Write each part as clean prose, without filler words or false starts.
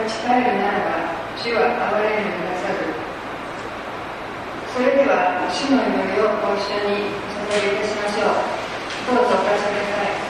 ち帰るならば主は憐れんでくださる。それでは主の祈りをご一緒にお捧げいたしましょう。どうぞお立ちください。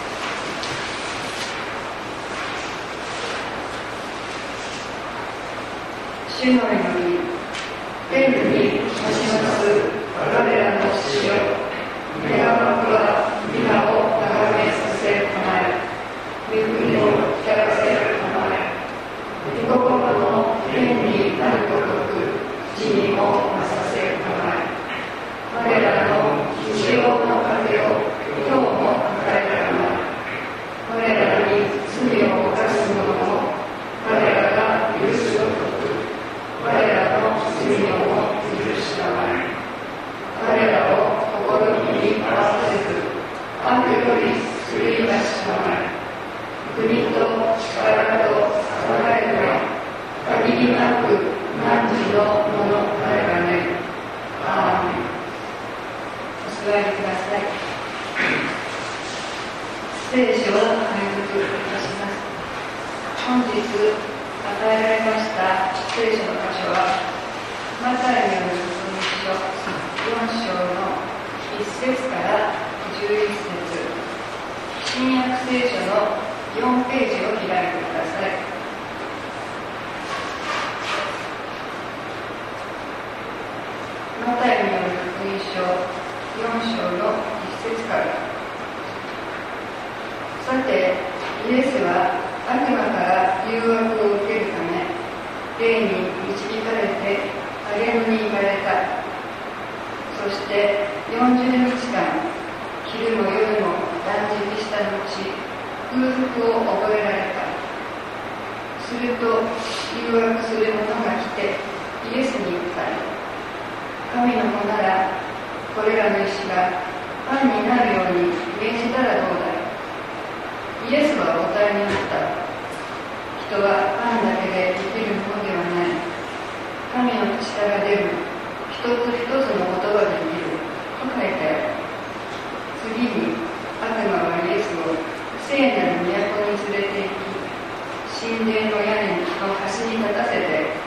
主の祈り。天におします我らの主よ、願わくは皆を眺めさせたまえ、御国をきたらせたまえ、御心の天になるごとく地にもなさせたまえ。我らの日常の糧を今日も与えたまえ。我らに罪を犯す者も我らが許すごとく我らの罪をも許したまえ。我らを試みに合わせず悪より救い出したまえ。国と力と栄は限りなく汝のものなればね。アーメン。お座りください。聖書を拝読いたします。本日与えられました聖書の箇所はマタイによる福音書4章の1節から11節、新約聖書の4ページを開いてください。マタイによる福音書4章の1節から。さて、イエスは悪魔から誘惑を受けるため、霊に導かれて荒野に行かれた。そして40日間、昼も夜も断食した後、空腹を覚えられた。すると誘惑する者が来てイエスに言った。神の子ならこれらの石がパンになるように命じたらどうだい。イエスはお答えになった。人はパンだけで生きるものではない。神の口から出る一つ一つの言葉で生きると書いてある。次に悪魔はイエスを聖なる都に連れて行き、神殿の屋根の端に立たせて言った。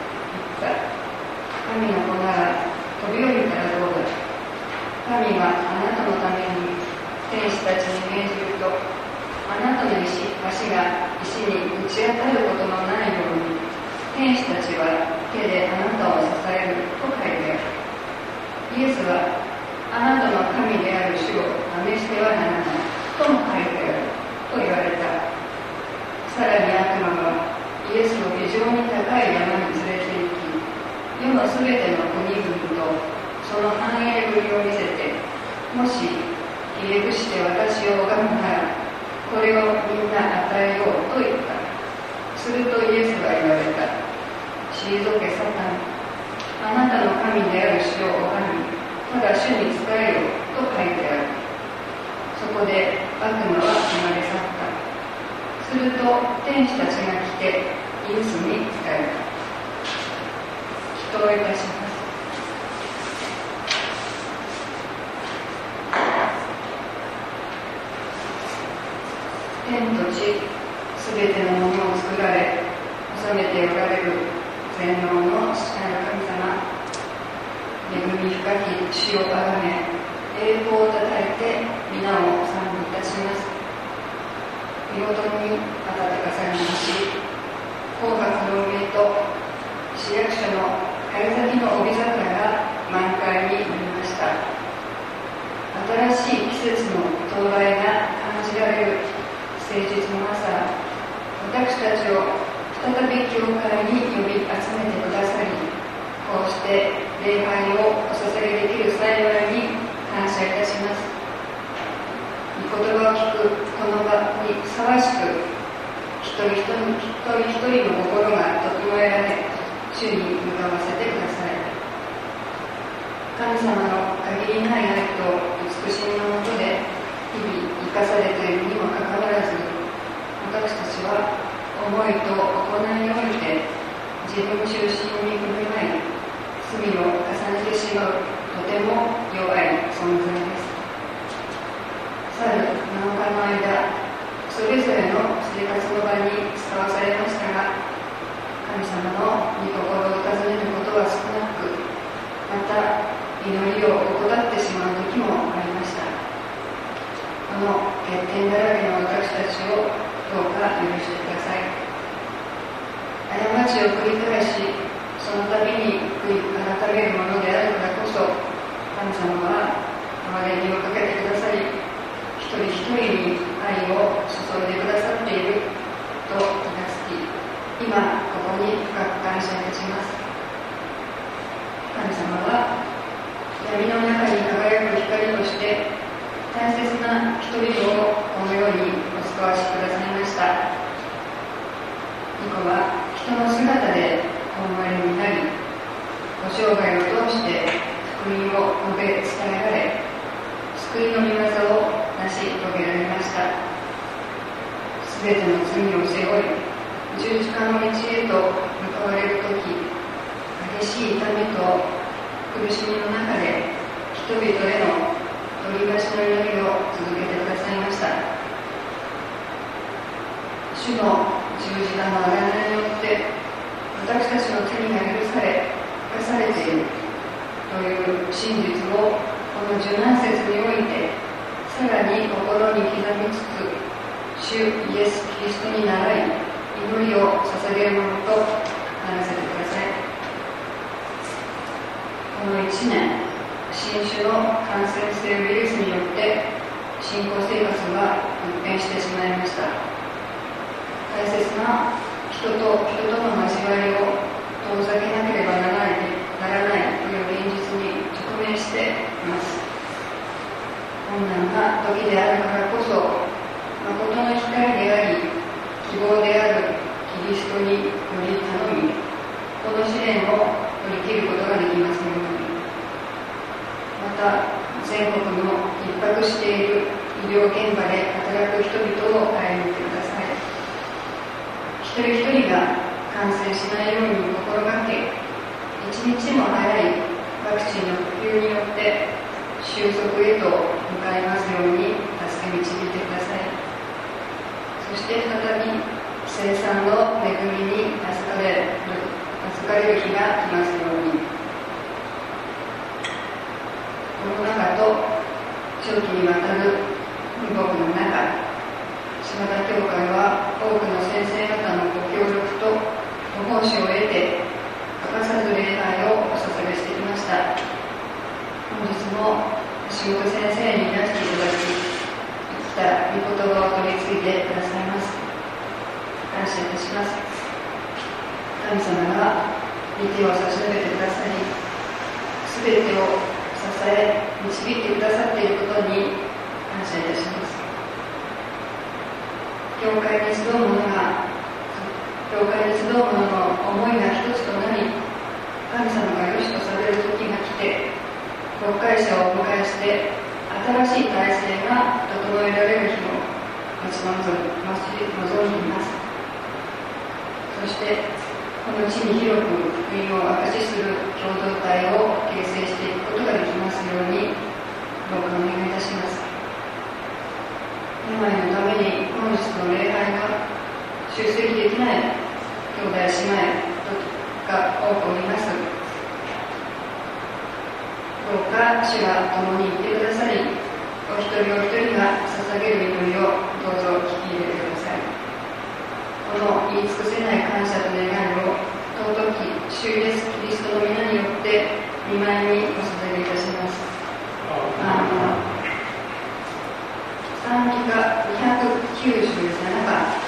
神の子なら飛び降りたらどうだ。神はあなたのために天使たちに命じると、あなたの足が石に打ち当たることのないように、天使たちは手であなたを支えると書いてある。イエスはあなたの神である主を試してはならないとも書いてあると言われた。さらに悪魔はイエスを非常に高い山に連れて行き、世のすべての国々とその繁栄ぶりを見せて、もしひれ伏して私を拝むならこれをみんな与えようと言った。するとイエスは言われた。退けサタン、あなたの神である主を拝み、ただ主に仕えよと書いてある。そこで悪魔は離れ去った。すると天使たちが来てイエスに仕えた。祈祷いたします。天と地、すべてのものを作られ、治めておられる全能の父なる神様、恵み深き主をあがめ、栄光をたたえて皆を賛美いたします。見事に暖かさに増し、紅白の梅と市役所の春先の帯桜が満開になりました。新しい季節の到来が感じられる誠実の朝、私たちを再び教会に呼び集めてくださり、こうして礼拝をお捧げできる幸いに感謝いたします。御言葉を聞くこの場にふさわしく、一人一人の心が整えられ、主に向かわせてください。神様の限りない愛と慈しみのもとで日々生かされているにもかかわらず、私たちは思いと行いにおいて自分中心に振る舞い、罪を重ねてしまうとても弱い存在です。去る7日の間、それぞれの生活の場に使わされましたが、 神様の御心を尋ねることは少なく、また祈りを怠ってしまう時もありました。この欠点だらけの私たちをどうか許してください。過ちを繰り返し、その度に悔い改めるものであるからこそ、神様は憐れみをかけてくださり、一人一人に愛を注いでくださっていると気がつき、今ここに深く感謝いたします。神様は闇の中に輝く光として大切な人々をこのようにお救わしくださいました。御子は人の姿でお生まれになり、ご生涯を通して福音を述べ伝えられ、救いの御業を成し遂げられました。すべての罪を背負い、十字架の道へと向かわれるとき、激しい痛みと苦しみの中で人々への取り出しの祈りを続けてくださいました。主の十字架の贖いによって私たちの罪が許され、生かされているという真実をこの受難節においてさらに心に刻みつつ、主イエス・キリストに倣い祈りを捧げるものとならせてください。この1年、新種の感染性ウイルスによって信仰生活が一変してしまいました。大切な人と人との交わりを遠ざけなければならないという現実に直面しています。困難な時であるからこそ、誠の光であり希望であるキリストにより頼み、この試練を乗り切ることができますように。また全国の逼迫している医療現場で働く人々を顧みてください。一人一人が感染しないように心がけ、一日も早いワクチンの普及によって収束へと向かいますように助け導いてください。そして再び生産の恵みに預かれる日が来ますように。コロナ禍と長期にわたる風木の中、島田教会は多くの先生方のご協力とご奉仕を得て欠かさず礼拝をお捧げしてきました。本日も橋本先生にいらしていただき、生きた御言葉を取り継いでくださいます。感謝いたします。神様が御手を差し伸べてくださり、すべてを支え導いてくださっていることに感謝いたします。教会に集う者の思いが一つとなり、神様が良しとされる時が来て、牧会者をお迎えして新しい体制が整えられる日を待ち望んでいます。そしてこの地に広く福音を証しする共同体を形成していくことができますようにどうかお願いいたします。病のために本日の礼拝が出席できない兄弟姉妹が多くおります。どうか主が共にいてくださり、お一人お一人が捧げる祈りをどうぞ聞き入れてください。この言い尽くせない感謝と願いを尊き主イエスキリストの皆によって御前にお捧げいたします。アーメン。賛美歌297番。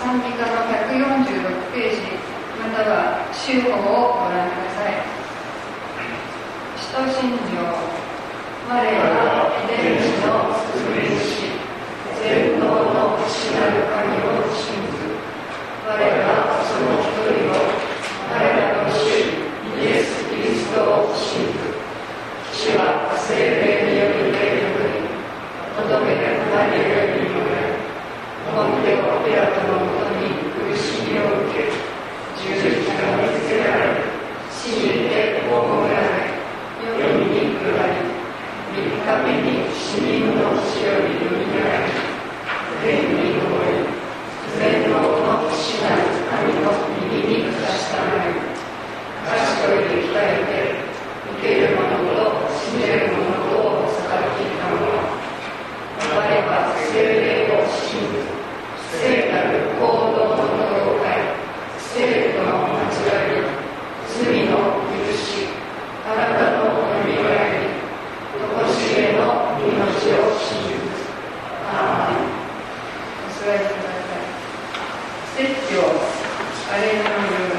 賛美歌の146ページまたは週報をご覧ください。使徒信条、我は天地の作り主、全能の父なる神を信ず。我はその一人を、我らの主イエス・キリストを信ず。主は聖霊による霊力に、とどめてなり得るによる。ポンテオ・ピラトのもとに苦しみを受け、十字架につけられ、死にて葬られ、世に下り、三日目に死人の地よりよみがえり、天に昇り、全能の父なる神の右に下したまり、賢いで鍛えて、受ける者と信じる者とを授かっていた者。我は聖霊を信ず。聖なる行動の教会、聖徒の交わり、罪の許し、体のよみがえり、とこしえの命を信ず。アーメン。お座りください。説教、あれの留学、お願いし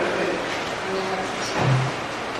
ます。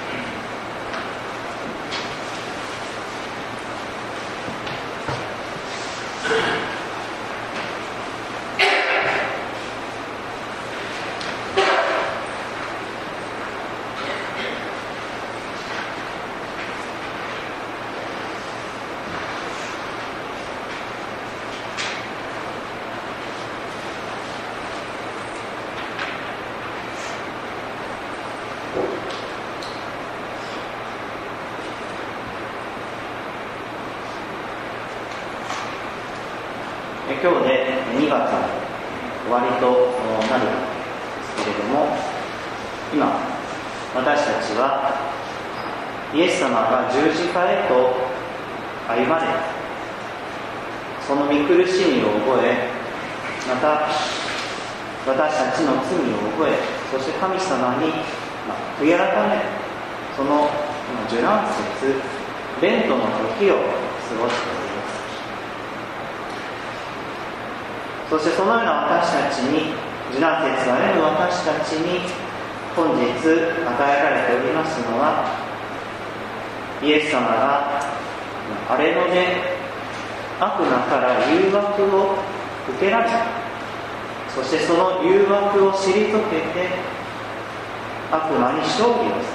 今日で2月の終わりとなるんですけれども、今私たちはイエス様が十字架へと歩まれ、その見苦しみを覚え、また私たちの罪を覚え、そして神様に悔い改める、その受難節、ベントの時を過ごしています。そしてそのような私たちに、受難節を歩む私たちに本日与えられておりますのは、イエス様が荒れ野で悪魔から誘惑を受けられ、そしてその誘惑を退けて悪魔に勝利をされる、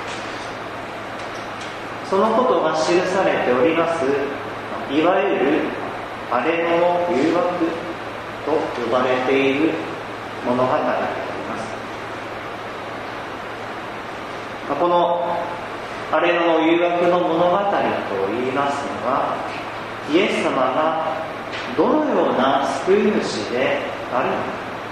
そのことが記されております、いわゆる荒れ野の誘惑と呼ばれている物語であります。この荒れ野の誘惑の物語といいますのは、イエス様がどのような救い主であるのか、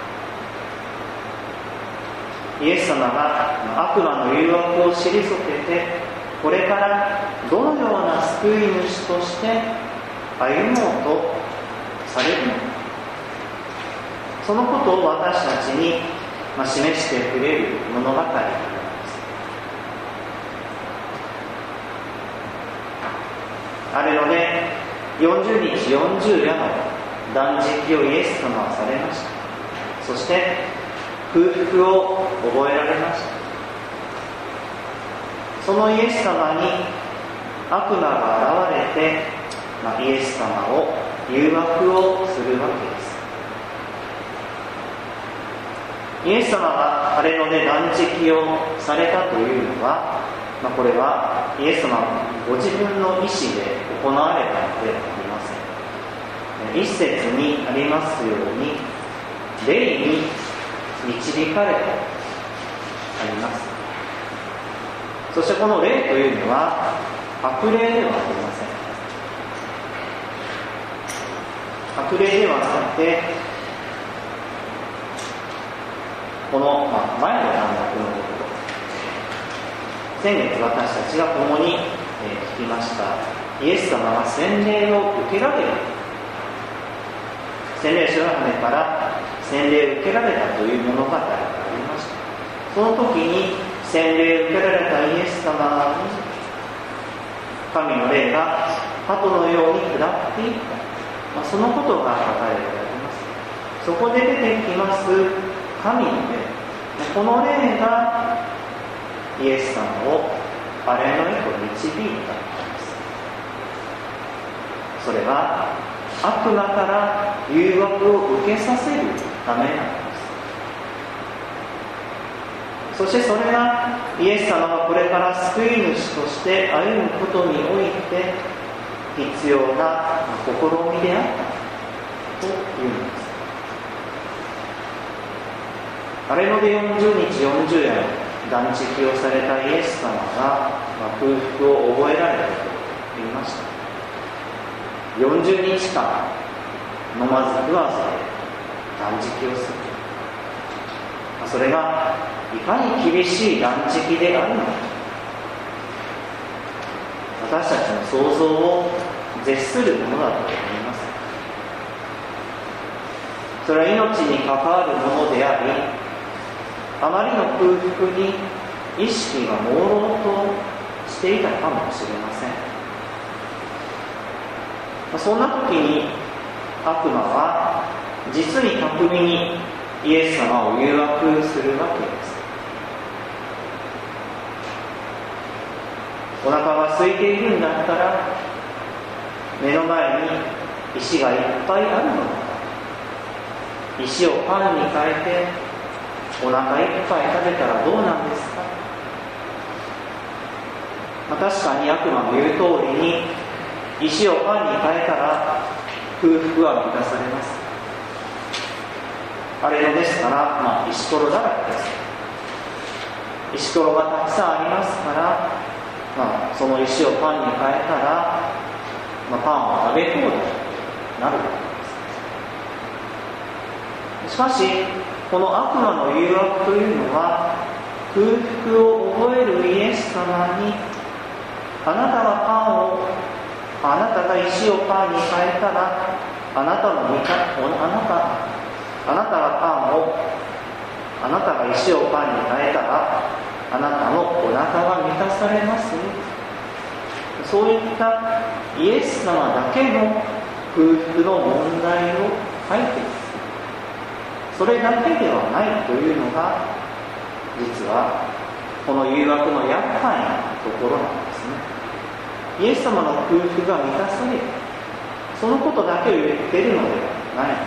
イエス様が悪魔の誘惑を退けて、これからどのような救い主として歩もうとされるのか、そのことを私たちに示してくれる物語になります。あれので40日40夜の断食をイエス様はされました。そして空腹を覚えられました。そのイエス様に悪魔が現れて、イエス様を誘惑をするわけです。イエス様が荒れ野で断食をされたというのは、これはイエス様ご自分の意志で行われたのではありません。一節にありますように、霊に導かれてあります。そしてこの霊というのは悪霊ではありません。悪霊ではなくて、この前の段落のこと、先月私たちが共に聞きましたイエス様が洗礼を受けられる、洗礼書の羽から洗礼を受けられたという物語がありました。その時に洗礼を受けられたイエス様に神の霊が鳩のように下っていった、そのことが書かれてあります。 そこで出てきます神の霊、この霊がイエス様を荒野へと導いたのです。それは悪魔から誘惑を受けさせるためなのです。そしてそれがイエス様がこれから救い主として歩むことにおいて必要な試みであったというのです。荒野で40日40夜断食をされたイエス様が空腹を覚えられたと言いました。40日間飲まず食わずで断食をする。それがいかに厳しい断食であるのか、私たちの想像を絶するものだと思います。それは命に関わるものであり、あまりの空腹に意識が朦朧としていたかもしれません。そんな時に悪魔は実に巧みにイエス様を誘惑するわけです。お腹が空いているんだったら、目の前に石がいっぱいあるのだから、石をパンに変えてお腹いっぱい食べたらどうなんですか。確かに悪魔の言う通りに石をパンに変えたら空腹は満たされます。荒野ですから、石ころだらけです。石ころがたくさんありますから、その石をパンに変えたら、パンを食べ放題になるわけです。しかしこの悪魔の誘惑というのは、空腹を覚えるイエス様に、あなたが石をパンに変えたら、あなたが石をパンに変えたら、あなたのお腹が満たされますよ。そういったイエス様だけの空腹の問題を解決する。それだけではないというのが、実はこの誘惑の厄介なところなんですね。イエス様の空腹が満たされる、そのことだけを言っているのではないんです。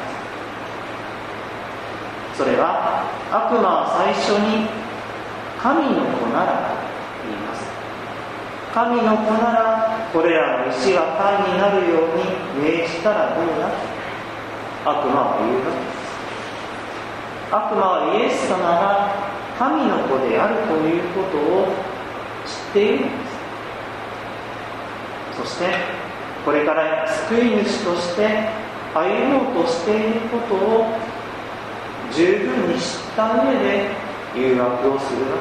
それは悪魔は最初に神の子ならと言います。神の子ならこれらの石がパンになるように命じたらどうだと悪魔は言うわけです。悪魔はイエス様が神の子であるということを知っているんです。そしてこれから救い主として歩もうとしていることを十分に知った上で誘惑をするわ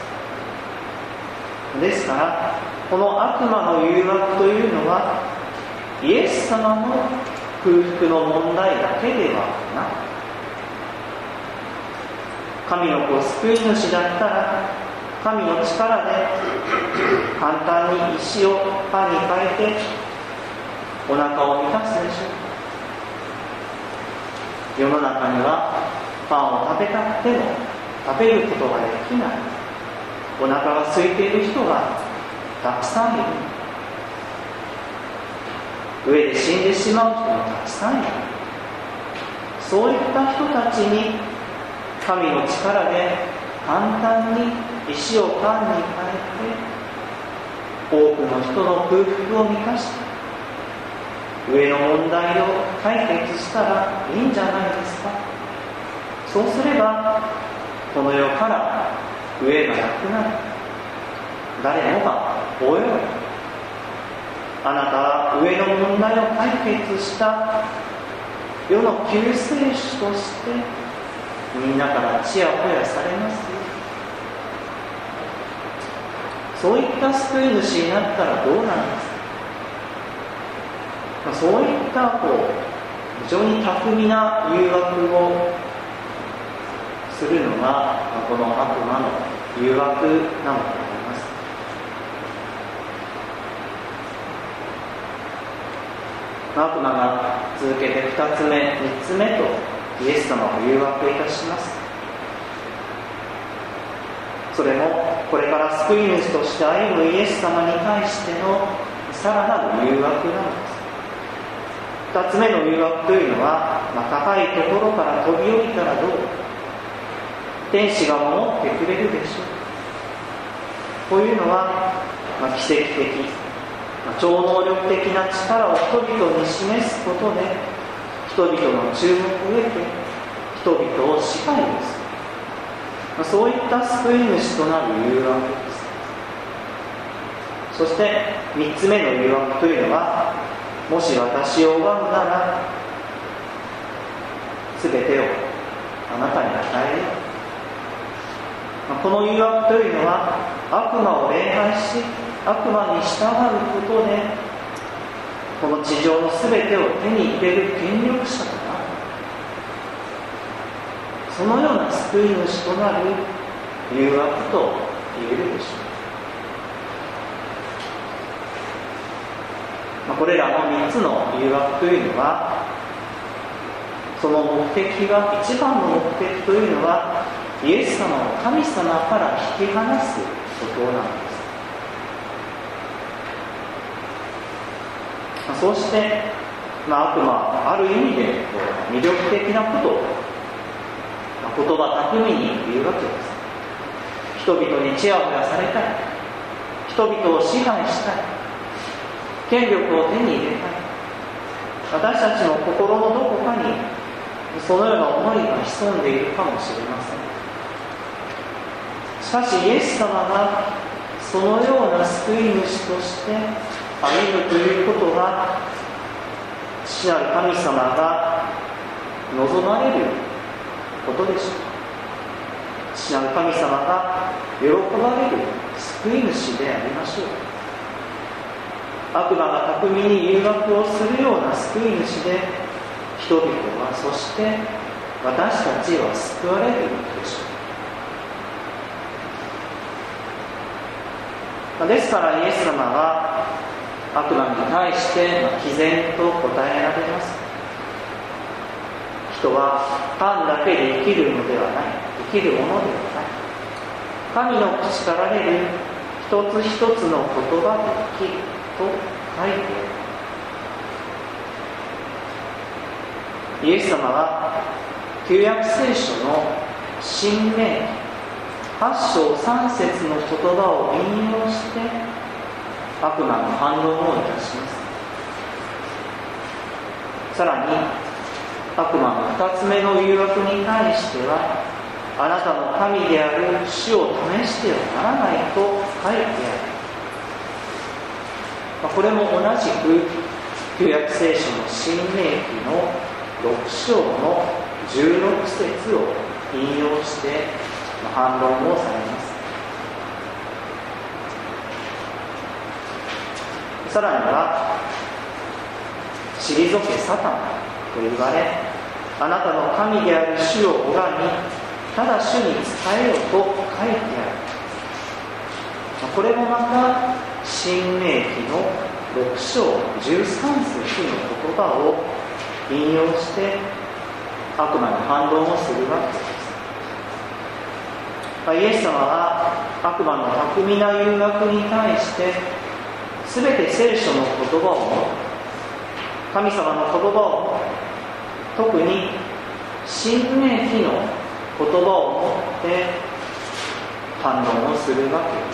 けです。ですからこの悪魔の誘惑というのはイエス様の空腹の問題だけではなく、神の子救い主だったら神の力で簡単に石をパンに変えてお腹を満たすでしょう。世の中にはパンを食べたくても食べることができない、お腹が空いている人がたくさんいる。上で死んでしまう人もたくさんいる。そういった人たちに神の力で簡単に石をパンに変えて多くの人の空腹を満たして上の問題を解決したらいいんじゃないですか。そうすればこの世から上がなくなる。誰もが大喜び。あなたは上の問題を解決した世の救世主としてみんなからちやほやされますよ。そういった救い主になったらどうなんですか。そういった非常に巧みな誘惑をするのがこの悪魔の誘惑なのだと思います。悪魔が続けて2つ目、3つ目とイエス様を誘惑いたします。それもこれから救い主として歩むイエス様に対してのさらなる誘惑なのです。2つ目の誘惑というのは、高いところから飛び降りたらどう、天使が守ってくれるでしょう。こういうのは、奇跡的、超能力的な力を人々に示すことで、人々の注目を得て人々を支配をする、そういった救い主となる誘惑です。そして3つ目の誘惑というのは、もし私を拝むなら全てをあなたに与えよう。この誘惑というのは、悪魔を礼拝し悪魔に従うことでこの地上の全てを手に入れる権力者となる、そのような救い主となる誘惑と言えるでしょう。これらの3つの誘惑というのは、その目的が、一番の目的というのは、イエス様を神様から引き離すことなんです。そうして、悪魔はある意味で魅力的なことを、言葉巧みに言うわけです。人々にチヤホヤされたい、人々を支配したい、権力を手に入れたい、私たちの心のどこかにそのような思いが潜んでいるかもしれません。しかしイエス様がそのような救い主として歩むということが、父なる神様が望まれることでしょう。父なる神様が喜ばれる救い主でありましょう。悪魔が巧みに誘惑をするような救い主で、人々は、そして私たちは救われるでしょう。ですからイエス様は悪魔に対して毅然と答えられます。人はパンだけで生きるのではない、生きるものではない。神の口から出る一つ一つの言葉で生きると書いてある。イエス様は旧約聖書の新明記8章3節の言葉を引用して悪魔の反論をいたします。さらに悪魔の2つ目の誘惑に対しては、あなたの神である主を試してはならないと書いてある。これも同じく旧約聖書の新明記の6章の16節を引用して反論をされます。さらには、退けサタンと言われ、あなたの神である主を拝み、ただ主に仕えよと書いてある。これもまた新明記の6章13節の言葉を引用して悪魔に反論をするわけです。イエス様は悪魔の巧みな誘惑に対して全て聖書の言葉を持って、神様の言葉を持って、特に新明記の言葉を持って反論をするわけです。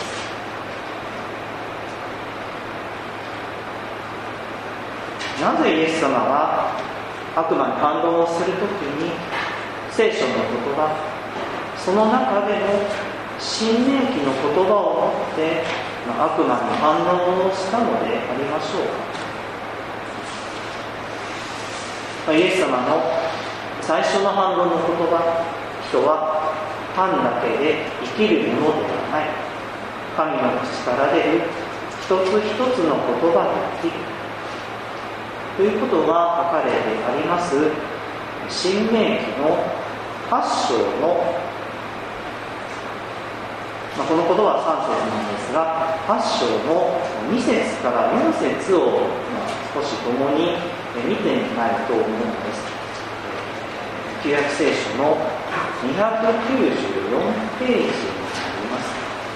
なぜイエス様は悪魔に反論をするときに聖書の言葉、その中でも新明記の言葉を持って悪魔に反論をしたのでありましょうか。イエス様の最初の反論の言葉、人はパンだけで生きるものではない、神の口から出る一つ一つの言葉で生きるということが書かれてあります新明記の8章の、この言葉は3節なんですが、8章の2節から4節を少し共に見てみたいと思うんです。 旧約聖書の294ページになります。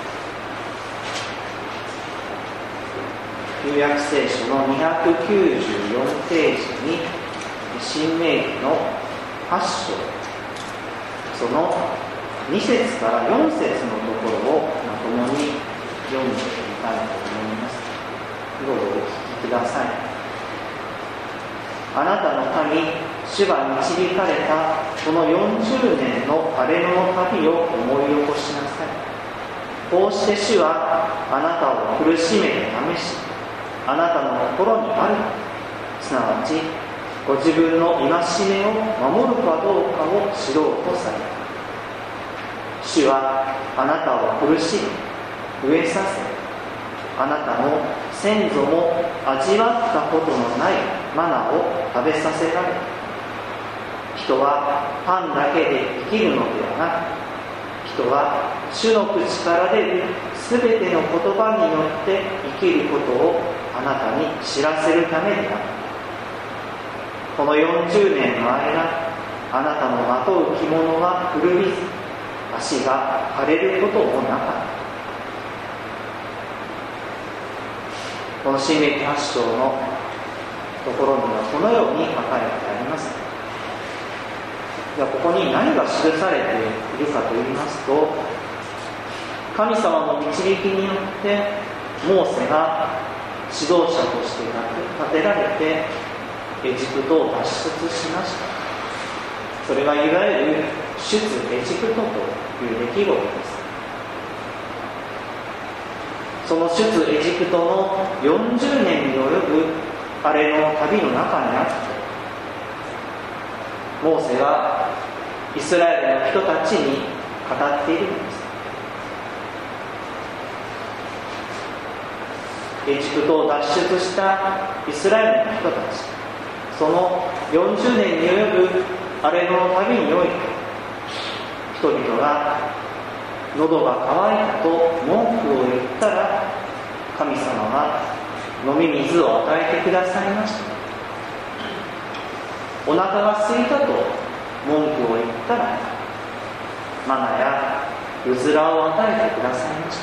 旧約聖書の294ページに新明記の8章、その2節から4節のところを共に読んでみたいと思います。どうぞお聞きください。あなたの神、主が導かれたこの40年の荒れ野の旅を思い起こしなさい。こうして主はあなたを苦しめて試し、あなたの心にある、すなわちご自分の戒めを守るかどうかを知ろうとされた。主はあなたを苦しみ、飢えさせ、あなたの先祖も味わったことのないマナを食べさせられた。人はパンだけで生きるのではなく、人は主の口から出るすべての言葉によって生きることをあなたに知らせるためである。この40年の間、あなたのまとう着物は古びず、足が腫れることもなかった。この新明記8章のところにはこのように書かれてあります。ではここに何が記されているかといいますと、神様の導きによってモーセが指導者として立てられてエジプトを脱出しました。それがいわゆる出エジプトという出来事です。その出エジプトの40年に及ぶ荒れの旅の中にあって、モーセがイスラエルの人たちに語っているのです。エジプトを脱出したイスラエルの人たち、その40年に及ぶ荒れの旅において、人々が喉が渇いたと文句を言ったら、神様が飲み水を与えてくださいました。お腹が空いたと文句を言ったら、マナやうずらを与えてくださいました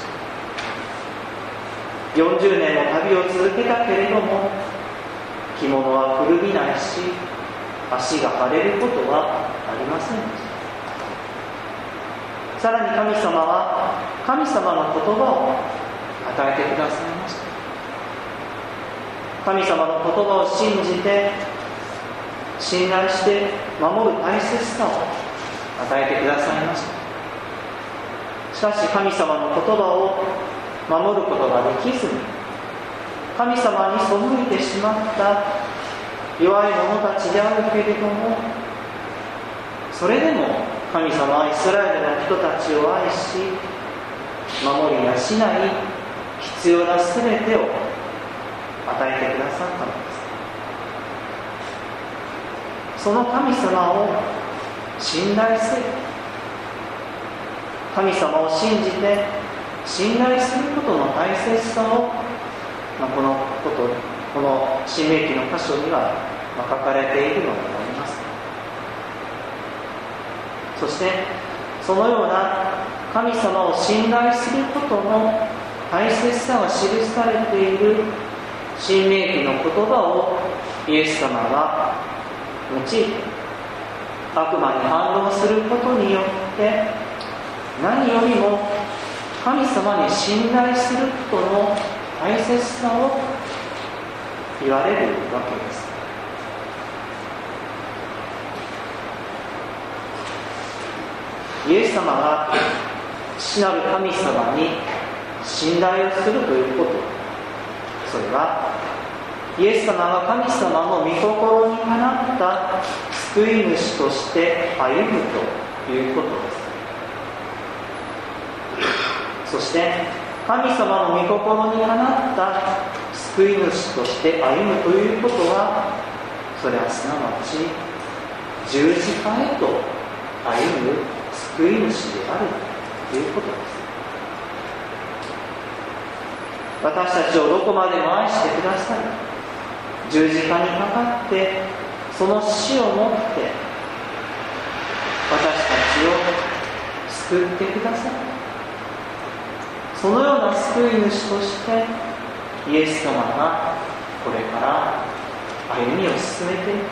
。40年の旅を続けたけれども、着物は古びないし、足が腫れることはありませんでした。さらに神様は神様の言葉を与えてくださいました。神様の言葉を信じて、信頼して守る大切さを与えてくださいました。しかし神様の言葉を守ることができずに、神様に背いてしまった弱い者たちであるけれども、それでも神様はイスラエルの人たちを愛し、守り養い、必要なすべてを与えてくださったのです。その神様を信頼せよ。神様を信じて信頼することの大切さを、この新明記の箇所には書かれているのだと思います。そしてそのような神様を信頼することの大切さが記されている新明記の言葉をイエス様は用いて、悪魔に反論することによって何よりも神様に信頼することの大切さを言われるわけです。イエス様が父なる神様に信頼をするということ、それはイエス様が神様の御心にかなった救い主として歩むということです。そして神様の御心にかなった救い主として歩むということは、それはすなわち十字架へと歩む救い主であるということです。私たちをどこまでも愛してください、十字架にかかってその死をもって救ってください。そのような救い主としてイエス様がこれから歩みを進めていく。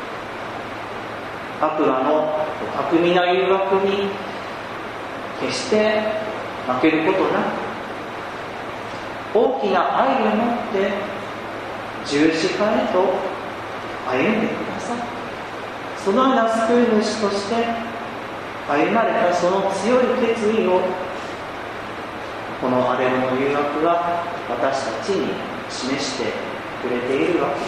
悪魔の巧みな誘惑に決して負けることなく、大きな愛を持って十字架へと歩んでください。そのような救い主として歩まれたその強い決意を、この荒れの誘惑が私たちに示してくれているわけです。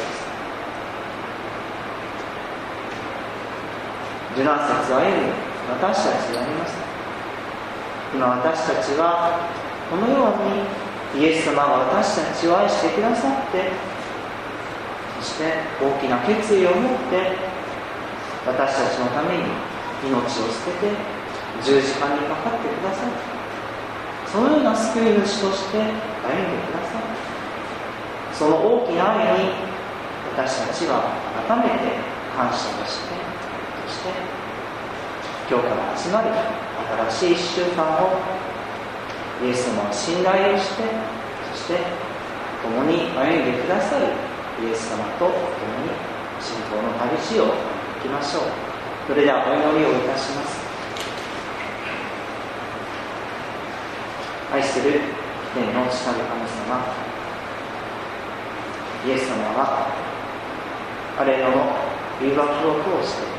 受難節を歩む私たちであります。今私たちはこのようにイエス様が私たちを愛してくださって、そして大きな決意を持って私たちのために命を捨てて十字架にかかってください。そのような救い主として歩んでください。その大きな愛に私たちは改めて感謝をして、そして今日から始まる新しい1週間をイエス様を信頼をして、そして共に歩んでくださるイエス様と共に信仰の旅路を行きましょう。それではお祈りをいたします。愛する天の父なる神様、イエス様は荒れ野の誘惑を通して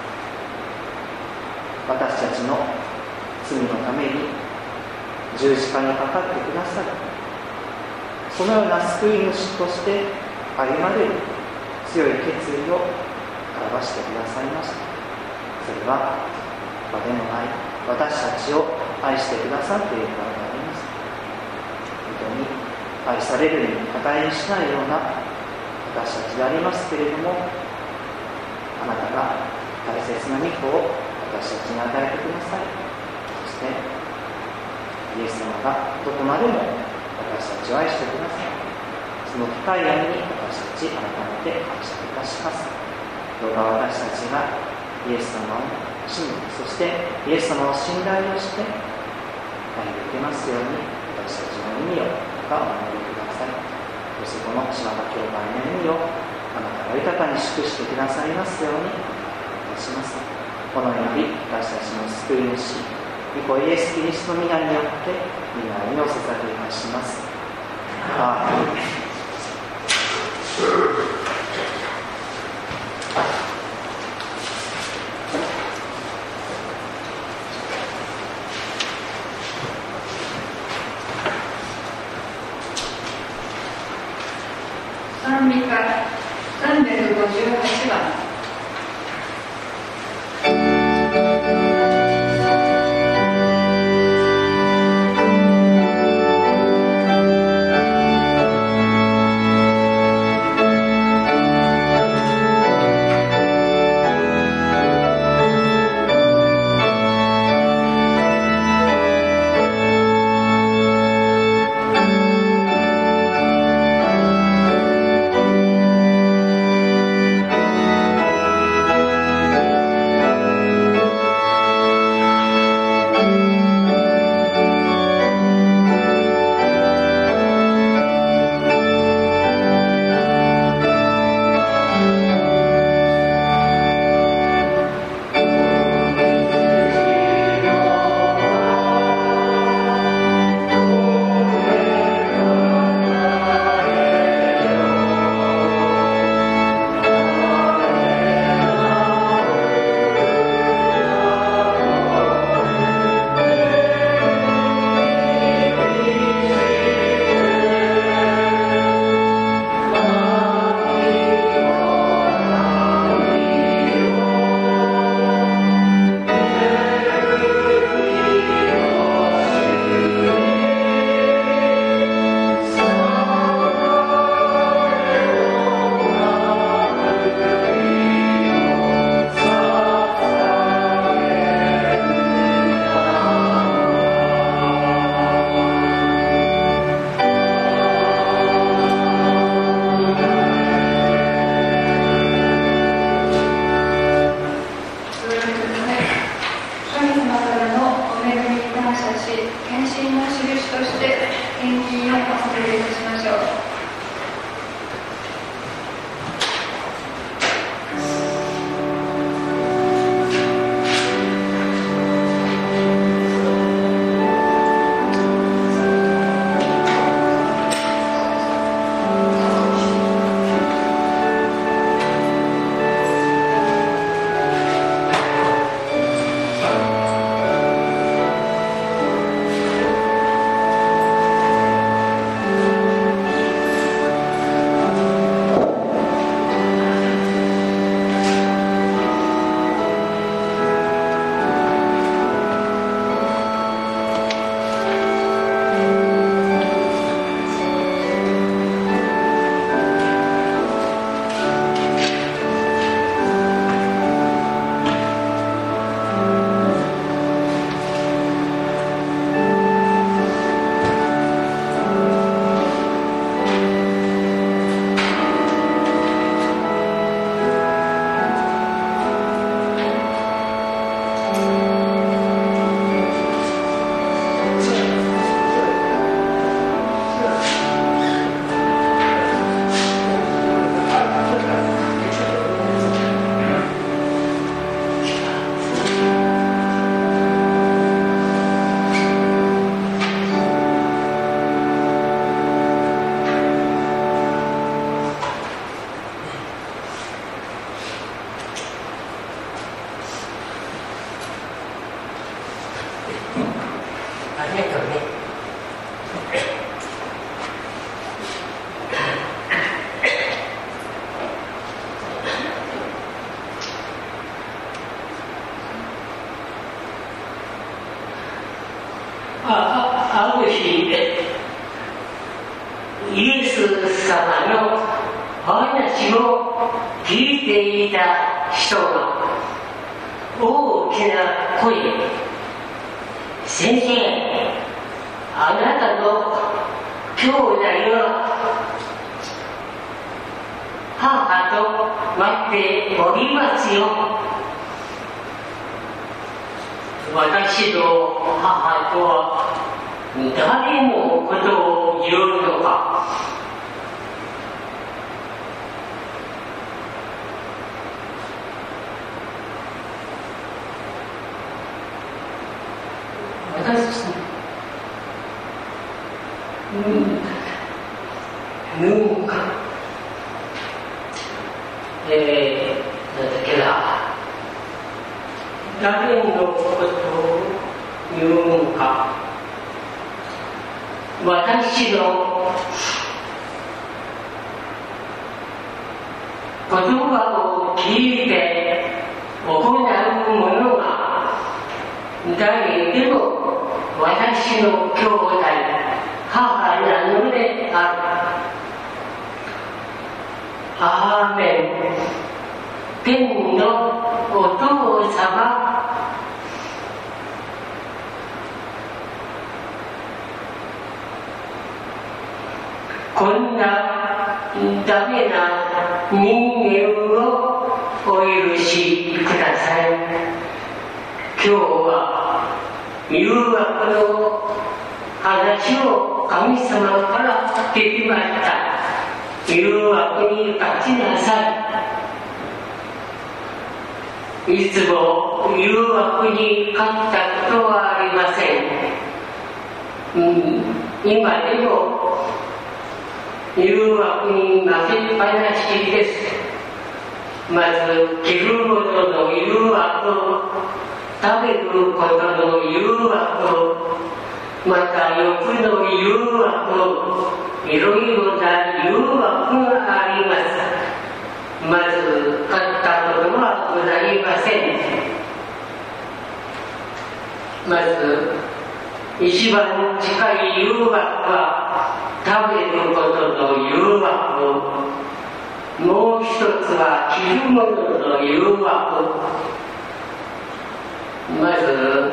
私たちの罪のために十字架にかかってくださる。そのような救い主として歩まれる強い決意を表してくださいました。それは場でもない私たちを愛してくださっているからであります。本当に愛されるに値にしないような私たちでありますけれども、あなたが大切な御子を私たちに与えてください。そしてイエス様がどこまでも私たちを愛してください。その深い愛に私たち改めて感謝いたします。どうか私たちがイエス様を信じ、そしてイエス様を信頼をして歩んでいけますように、私たちの意味をお守りください。そしてこの柴田教会の意味をあなたが豊かに祝してくださいますようにお願いいたします。このように私たちの救い主御子イエス・キリストの皆によって御礼を捧げいたします。アーメン。 賛美歌358番。 りがとうね。ある日、イエス様の話を聞いていた人が大きな声で、先生、あなたの兄弟は母と待っておりますよ。私の母とは誰のことを言うのか。私なんかなんだっけな、誰のことを言うのか。私の言葉を聞いて行う者が誰でも私の兄弟、母なのである。アーメン。天のお父様、こんなダメな人間をお許しください。今日は誘惑の話を神様から聞きました。誘惑に勝ちなさい。いつも誘惑に勝ったことはありません。今でも誘惑に負けっぱなしです。まず着るものの誘惑、食べることの誘惑、また欲の誘惑、いろいろな誘惑があります。まず買ったことはございません。まず一番近い誘惑は食べることの誘惑、もう一つは着るものの誘惑。まず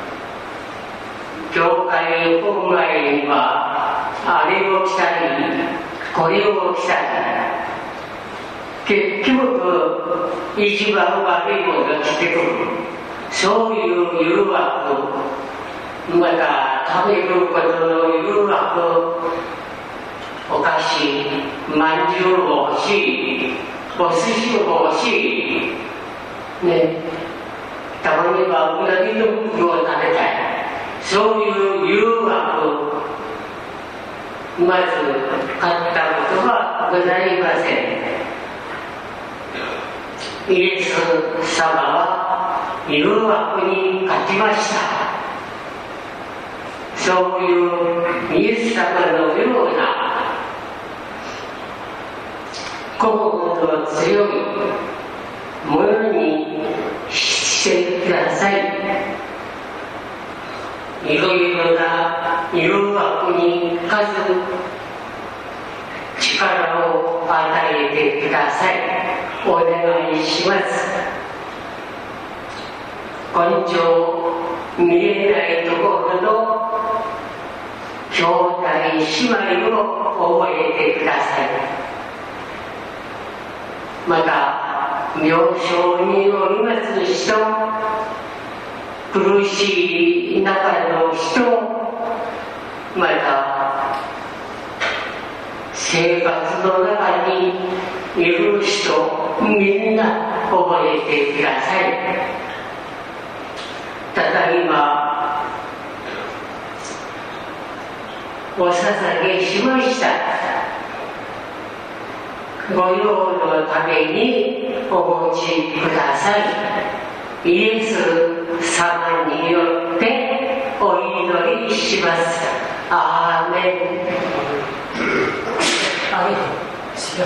教会本来にはあれを着たりこれを着たり、結局一番悪いものが来てくる。そういう誘惑、また食べることの誘惑、お菓子、まんじゅうも欲しい、お寿司も欲しいね、たまにはうなぎの具を食べたい。そういう誘惑、まず買ったことはございません。イエス様は誘惑に勝ちました。そういうイエス様のような心の強いものにしてください。いろいろな誘惑に勝つ力を与えてください。お願いします。根性見えないところの兄弟姉妹を覚えてください。また病床におります人、苦しい中の人、また生活の中にいる人、みんな覚えてください。ただいまお捧げしました。ご用のためにお持ちください。イエス様によってお祈祈りします。アーメン。 アーメン。します。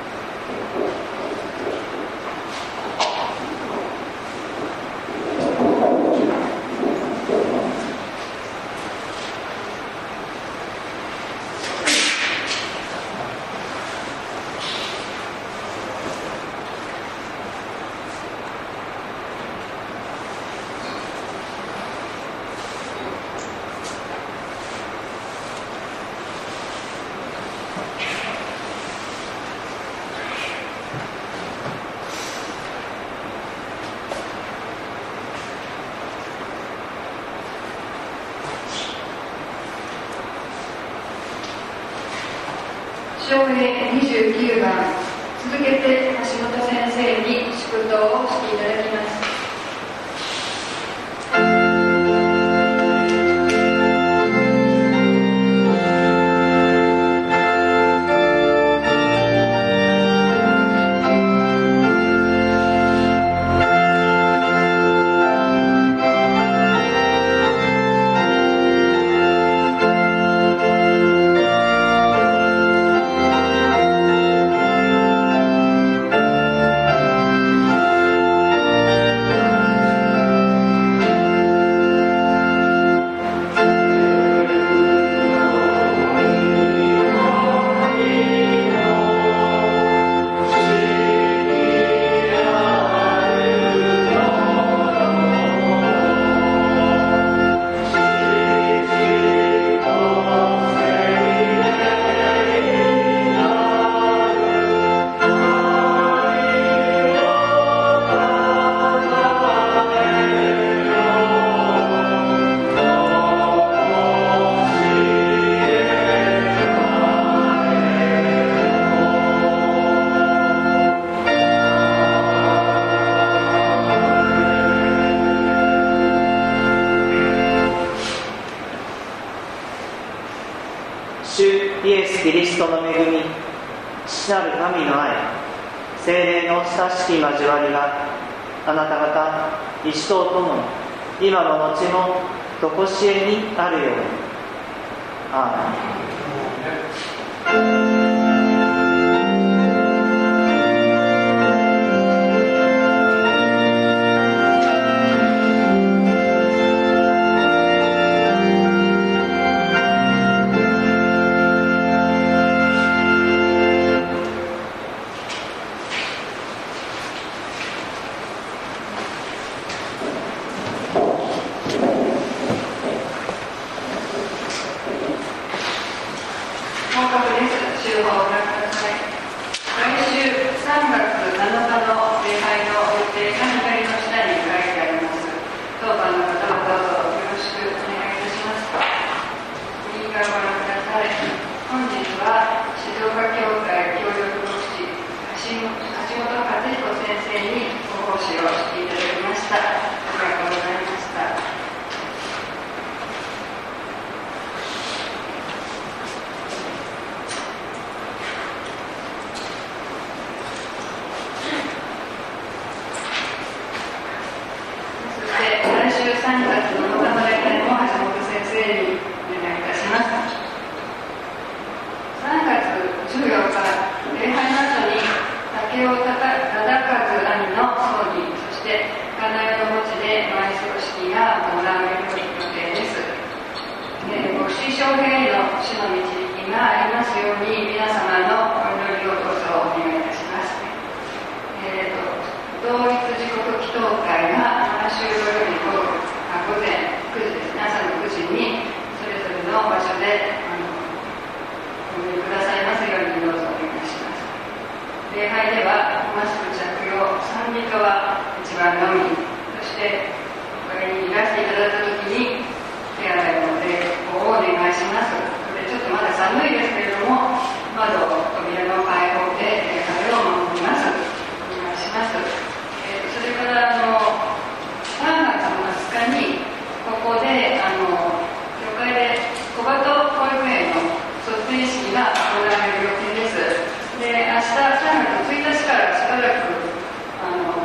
章名29番、続けて橋本先生に祝祷をしていただきます。 イエス・キリストの恵み、父なる神の愛、聖霊の親しき交わりがあなた方一同ともに今も後もとこしえにあるように。アーメン。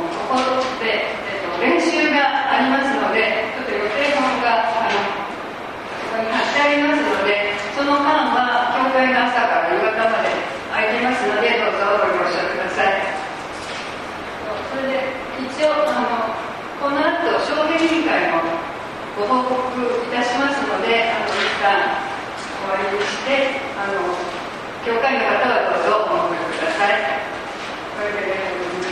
練習がありますので、ちょっと予定表がこの後、小編委員会のご報告いたしますので、一旦終わりにして、教会の方はどうぞお戻りください。これで